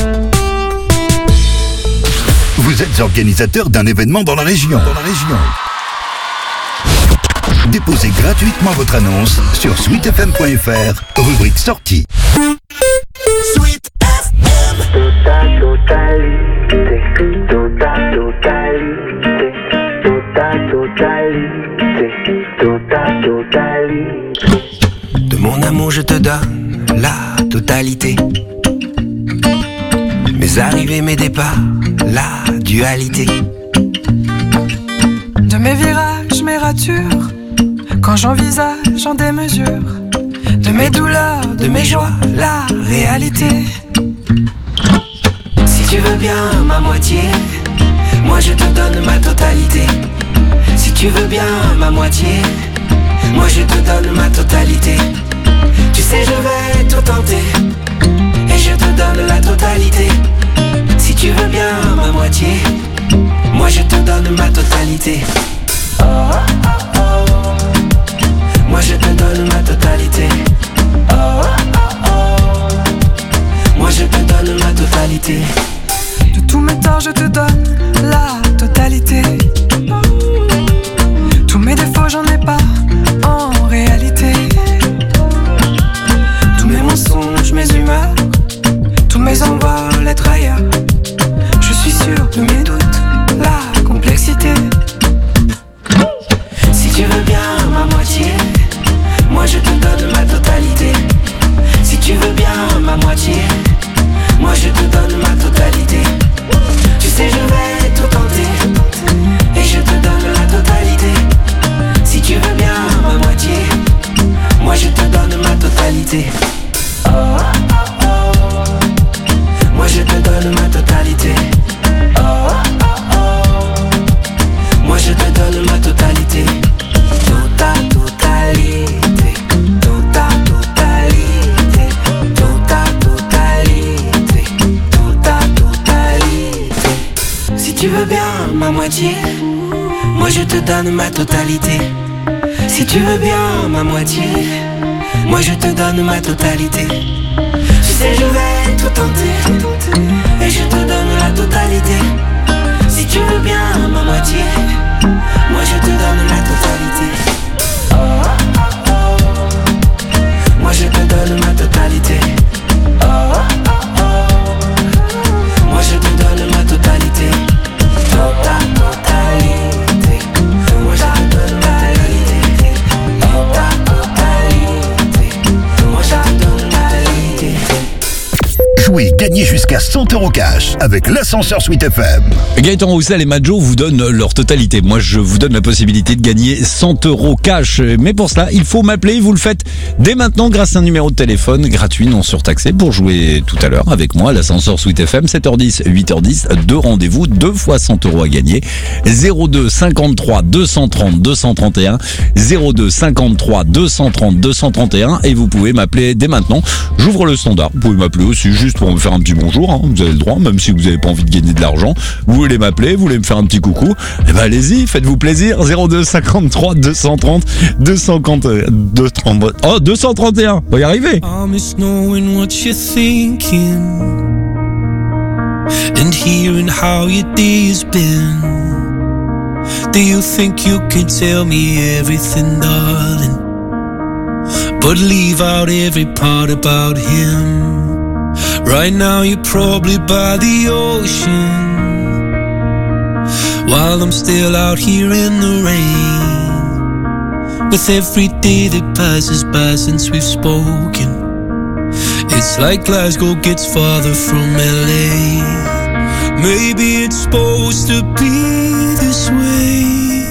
Vous êtes organisateur d'un événement dans la région. Dans la région. Déposez gratuitement votre annonce sur sweet f m point f r, rubrique sortie. Sweet F M. Total, totalité, total, totalité, total, totalité, total, totalité. De mon amour, je te donne la totalité. Mes arrivées, mes départs, la dualité. De mes virages, mes ratures, quand j'envisage en démesure, de mes douleurs, de mes joies, la réalité. Si tu veux bien ma moitié, moi je te donne ma totalité. Si tu veux bien ma moitié, moi je te donne ma totalité. Tu sais je vais tout tenter, et je te donne la totalité. Si tu veux bien ma moitié, moi je te donne ma totalité. Oh, oh, oh, oh. Moi je te donne ma totalité. Oh, oh, oh. Moi je te donne ma totalité. De tous mes torts je te donne la totalité. Tous mes défauts j'en ai pas en réalité. Tous mes mensonges, mes humeurs, tous mes envols, être ailleurs. Je suis sûr de mes doutes, la complexité. Si tu veux bien ma moitié, moi je te donne ma totalité. Si tu veux bien ma moitié, moi je te donne ma totalité. Tu sais je vais tout tenter, et je te donne la totalité. Si tu veux bien ma moitié, moi je te donne ma totalité. Oh, oh, oh. Moi je te donne ma totalité. Oh, oh, oh. Moi je te donne ma totalité. Tota totalité, tota totalité, tota totalité, tota totalité. Si tu veux bien ma moitié, moi je te donne ma totalité. Si tu veux bien ma moitié, moi je te donne ma totalité. Tu sais je vais tout tenter, et je te donne la totalité. Si tu veux bien ma moitié, moi je te donne la totalité. Oh, oh, oh. Moi je te donne ma totalité. Oh, oh, oh. Moi je te donne ma totalité. Tota totalité. Moi je te donne ma totalité. Tota totalité. Moi je te donne ma totalité. Jouez gagner jusqu'à cent euros cash avec l'ascenseur Sweet F M. Gaëtan Roussel et Majo vous donnent leur totalité. Moi, je vous donne la possibilité de gagner cent euros cash. Mais pour cela, il faut m'appeler. Vous le faites dès maintenant grâce à un numéro de téléphone gratuit, non surtaxé, pour jouer tout à l'heure avec moi à l'ascenseur Sweet F M. sept heures dix, huit heures dix, deux rendez-vous, deux fois cent euros à gagner. zéro deux cinquante-trois deux cent trente deux cent trente et un, zéro deux cinquante-trois deux cent trente deux cent trente et un, et vous pouvez m'appeler dès maintenant. J'ouvre le standard. Vous pouvez m'appeler aussi juste pour me faire un petit bonjour, hein. Vous avez le droit, même si vous n'avez pas envie de gagner de l'argent. Vous voulez m'appeler, vous voulez me faire un petit coucou, eh ben allez-y, faites-vous plaisir. Zéro deux cinquante-trois deux cent trente deux cent trente, deux cent trente, oh deux cent trente et un, on va y arriver. I miss knowing what you're thinking and hearing how your day has been. Do you think you can tell me everything, darling, but leave out every part about him? Right now you're probably by the ocean, while I'm still out here in the rain. With every day that passes by since we've spoken, it's like Glasgow gets farther from L A. Maybe it's supposed to be this way,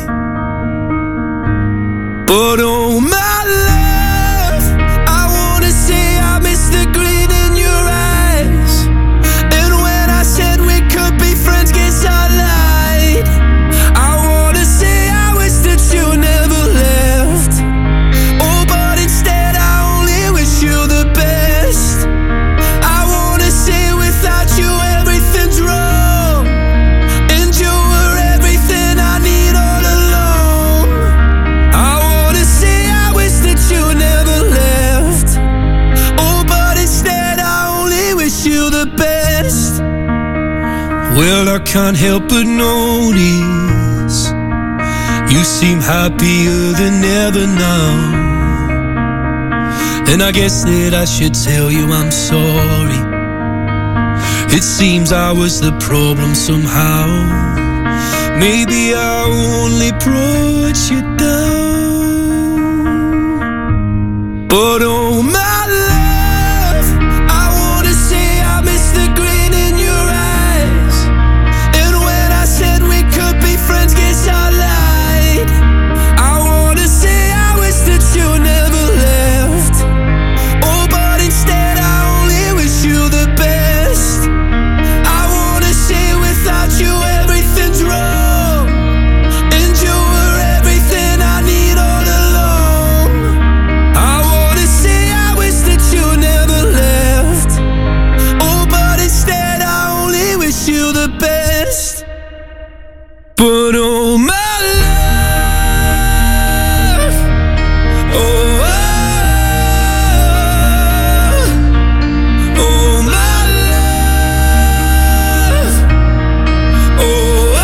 but oh my love, I wanna say I miss the grin in your eyes. And when I said we could be friends, guess I lied. I wanna say I wish that you never left. Oh, but instead I only wish you the best. I wanna say without you everything's wrong, and you were everything I need all along. I wanna say I wish that you never left. Oh, but instead I only wish you the best. Well, I can't help but notice you seem happier than ever now, and I guess that I should tell you I'm sorry. It seems I was the problem somehow. Maybe I only brought you down, but oh my love, I wanna say I miss the grin in your eyes. And when I said we could be friends, guess I lied. I wanna say I wish that you never left. Oh, but instead I only wish you the best. I wanna say without you everything's wrong, and you were everything I need all along. I wanna say I wish that you never left. Oh, but instead I only wish you the best. But oh my love, oh, oh, oh my love, oh,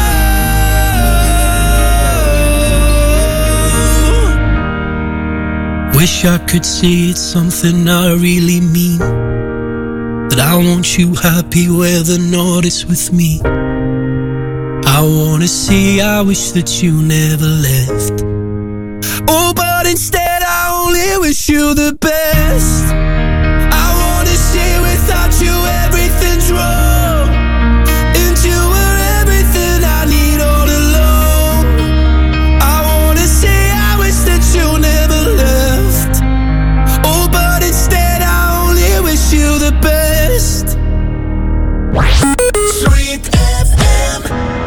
oh. Wish I could say it's something I really mean, that I want you happy whether or not it's with me. I wanna say I wish that you never left. Oh, but instead I only wish you the best. I wanna say without you everything's wrong, and you were everything I need all along. I wanna say I wish that you never left. Oh, but instead I only wish you the best. Sweet F M.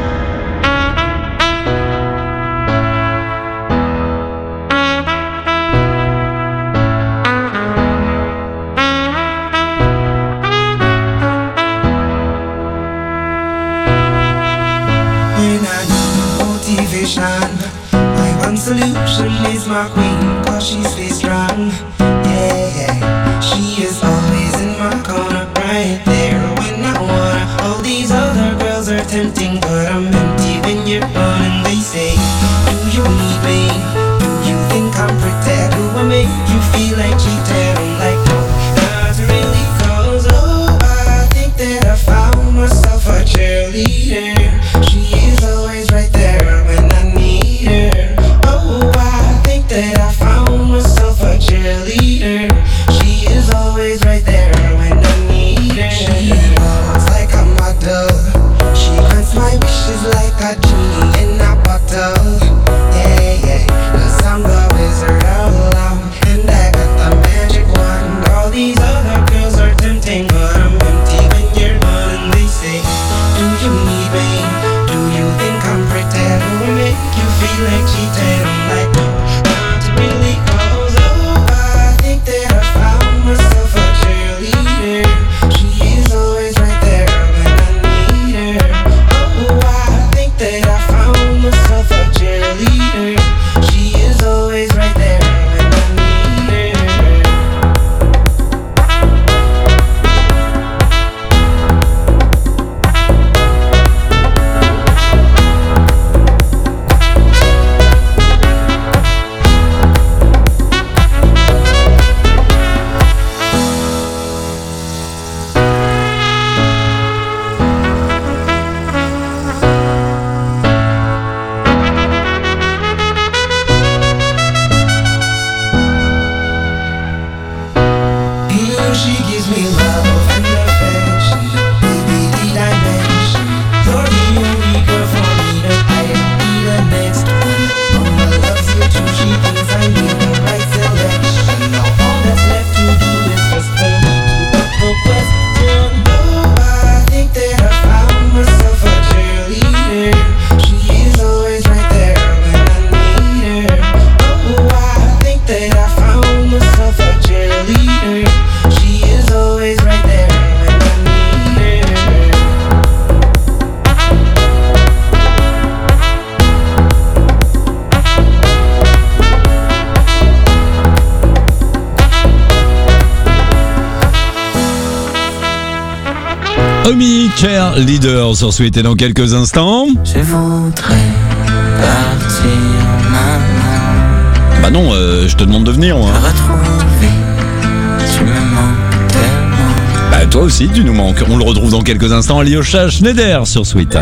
When I need motivation, my one solution is my queen, cause she stays strong. Yeah, yeah. She is always in my corner, right there when I wanna. All these other girls are tempting, but I'm empty when you're gone. And they say, do you need me? Do you think I'm pretend? Do I make you feel like cheating? I'm like, no, not really, cause oh, I think that I found myself a cheerleader. She is always right there when I need her. Oh, I think that I found myself a cheerleader. She is always right there when I need her. Omi, Chair Leader sur Sweet et dans quelques instants. Je voudrais partir maintenant. Bah non, euh, je te demande de venir, moi. Retrouver, tu me manques tellement. Bah toi aussi, tu nous manques. On le retrouve dans quelques instants. Alyosha Schneider sur Sweet.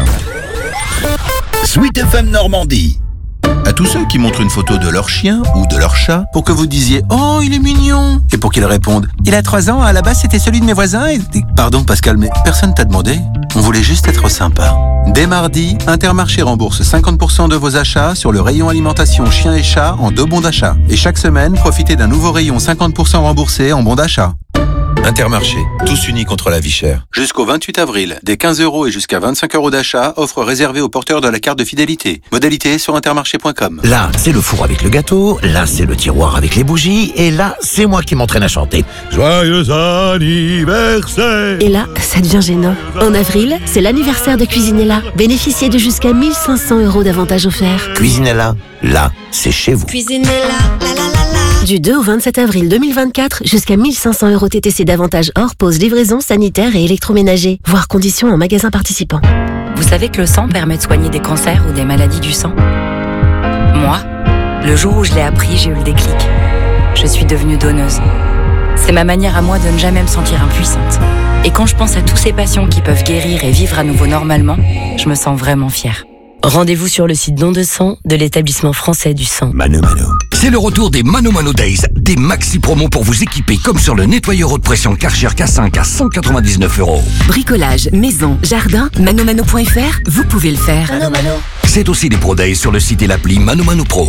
Sweet F M Normandie. À tous ceux qui montrent une photo de leur chien ou de leur chat pour que vous disiez « Oh, il est mignon !» et pour qu'ils répondent « Il a trois ans, à la base c'était celui de mes voisins et... » Pardon Pascal, mais personne t'a demandé. On voulait juste être sympa. Dès mardi, Intermarché rembourse cinquante pour cent de vos achats sur le rayon alimentation chiens et chats en deux bons d'achat. Et chaque semaine, profitez d'un nouveau rayon cinquante pour cent remboursé en bons d'achat. Intermarché, tous unis contre la vie chère. Jusqu'au vingt-huit avril, des quinze euros et jusqu'à vingt-cinq euros d'achat, offre réservée aux porteurs de la carte de fidélité. Modalité sur intermarché point com. Là, c'est le four avec le gâteau, là, c'est le tiroir avec les bougies, et là, c'est moi qui m'entraîne à chanter. Joyeux anniversaire! Et là, ça devient gênant. En avril, c'est l'anniversaire de Cuisinella. Bénéficiez de jusqu'à mille cinq cents euros d'avantages offerts. Cuisinella, là, c'est chez vous. Cuisinella, la la la la. Du deux au vingt-sept avril deux mille vingt-quatre, jusqu'à mille cinq cents euros T T C d'avantages hors pause, livraison, sanitaire et électroménager. Voir conditions en magasin participant. Vous savez que le sang permet de soigner des cancers ou des maladies du sang? Moi, le jour où je l'ai appris, j'ai eu le déclic. Je suis devenue donneuse. C'est ma manière à moi de ne jamais me sentir impuissante. Et quand je pense à tous ces patients qui peuvent guérir et vivre à nouveau normalement, je me sens vraiment fière. Rendez-vous sur le site Don de sang de l'établissement français du sang. Mano Mano. C'est le retour des Mano Mano Days, des maxi promos pour vous équiper comme sur le nettoyeur haute pression Karcher K cinq à cent quatre-vingt-dix-neuf euros. Bricolage, maison, jardin, manomano point f r, vous pouvez le faire. Mano Mano. C'est aussi des Pro Days sur le site et l'appli Mano Mano Pro.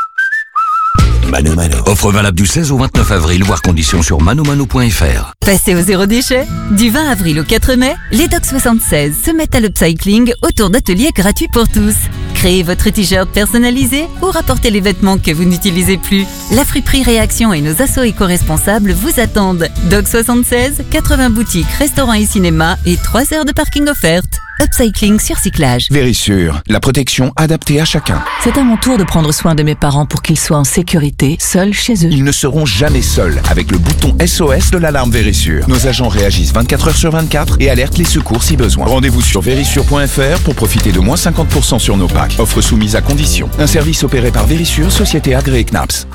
Mano Mano. Offre valable du seize au vingt-neuf avril, voire conditions sur manomano point f r. Passez au zéro déchet. Du vingt avril au quatre mai, les Docs soixante-seize se mettent à l'upcycling autour d'ateliers gratuits pour tous. Créez votre t-shirt personnalisé ou rapportez les vêtements que vous n'utilisez plus. La friperie Réaction et nos assos éco-responsables vous attendent. Docs soixante-seize, quatre-vingts boutiques, restaurants et cinémas et trois heures de parking offertes. Upcycling sur cyclage. Vérissure, la protection adaptée à chacun. C'est à mon tour de prendre soin de mes parents pour qu'ils soient en sécurité, seuls chez eux. Ils ne seront jamais seuls avec le bouton S O S de l'alarme Vérissure. Nos agents réagissent vingt-quatre heures sur vingt-quatre et alertent les secours si besoin. Rendez-vous sur vérissure point f r pour profiter de moins cinquante pour cent sur nos packs. Offre soumise à condition. Un service opéré par Vérissure, société agréée C N A P S.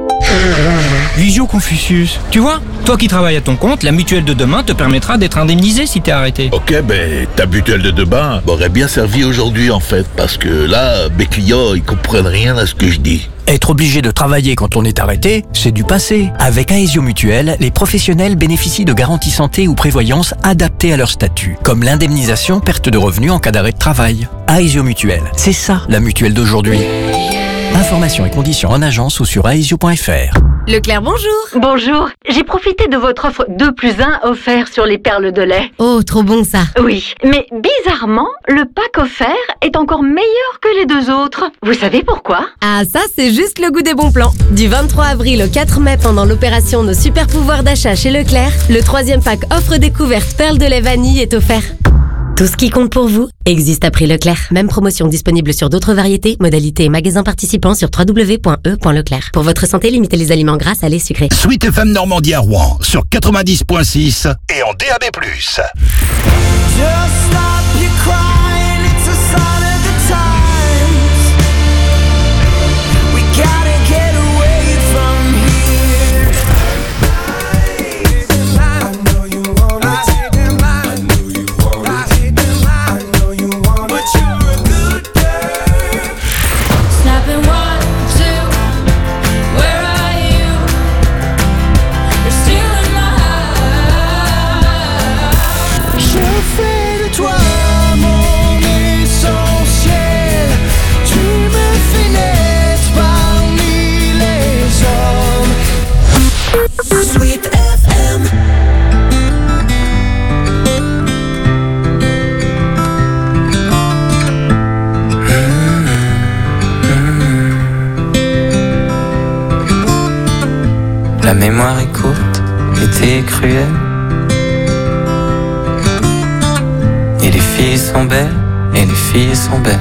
Visio Confucius. Tu vois, toi qui travailles à ton compte, la mutuelle de demain te permettra d'être indemnisé si t'es arrêté. Ok, ben ta mutuelle de demain m'aurait bien servi aujourd'hui en fait, parce que là, mes clients, ils comprennent rien à ce que je dis. Être obligé de travailler quand on est arrêté, c'est du passé. Avec Aesio Mutuelle, les professionnels bénéficient de garanties santé ou prévoyance adaptées à leur statut, comme l'indemnisation perte de revenus en cas d'arrêt de travail. Aesio Mutuelle, c'est ça la mutuelle d'aujourd'hui. Informations et conditions en agence ou sur aesio point f r. Leclerc, bonjour. Bonjour. J'ai profité de votre offre deux plus un offert sur les perles de lait. Oh, trop bon ça. Oui, mais bizarrement, le pack offert est encore meilleur que les deux autres. Vous savez pourquoi? Ah, ça, c'est juste le goût des bons plans. Du vingt-trois avril au quatre mai, pendant l'opération Nos super pouvoirs d'achat chez Leclerc, le troisième pack offre découverte perles de lait vanille est offert. Tout ce qui compte pour vous existe à prix Leclerc. Même promotion disponible sur d'autres variétés, modalités et magasins participants sur w w w point e point leclerc. Pour votre santé, limitez les aliments gras, salés, sucrés. Sweet F M Normandie à Rouen sur quatre-vingt-dix point six et en D A B plus. La mémoire est courte, l'été est cruel. Et les filles sont belles, et les filles sont belles.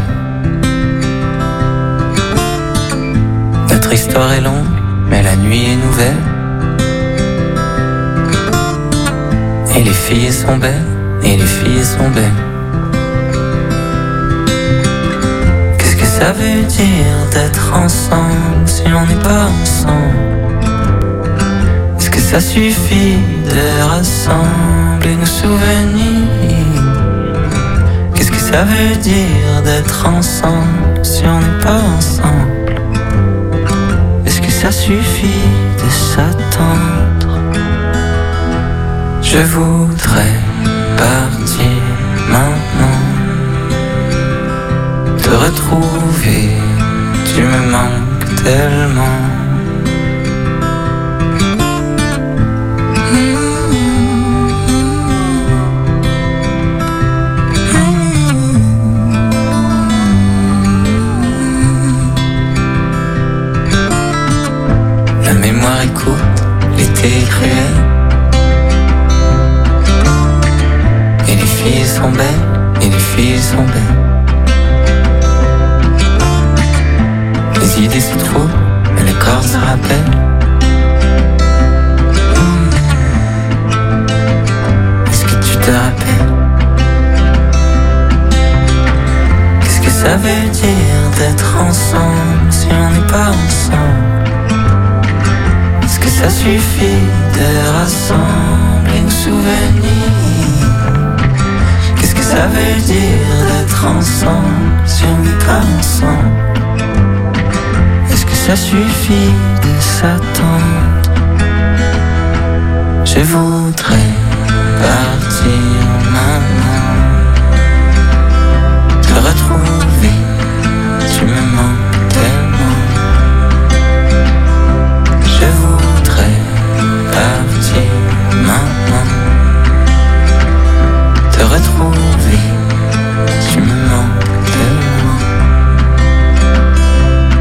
Notre histoire est longue, mais la nuit est nouvelle. Et les filles sont belles, et les filles sont belles. Qu'est-ce que ça veut dire d'être ensemble si on n'est pas ensemble? Est-ce que ça suffit de rassembler nos souvenirs? Qu'est-ce que ça veut dire d'être ensemble si on n'est pas ensemble? Est-ce que ça suffit de s'attendre? Je voudrais partir maintenant, te retrouver, tu me manques tellement. La mémoire est courte, l'été est cruel, et les filles sont belles, et les filles sont belles. Les idées se trouvent, mais le corps se rappelle. Hmm. Est-ce que tu te rappelles? Qu'est-ce que ça veut dire d'être ensemble si on n'est pas ensemble? Est-ce que ça suffit de rassembler nos souvenirs? Qu'est-ce que ça veut dire d'être ensemble si on n'est pas ensemble? Est-ce que ça suffit de s'attendre? Je voudrais partir maintenant,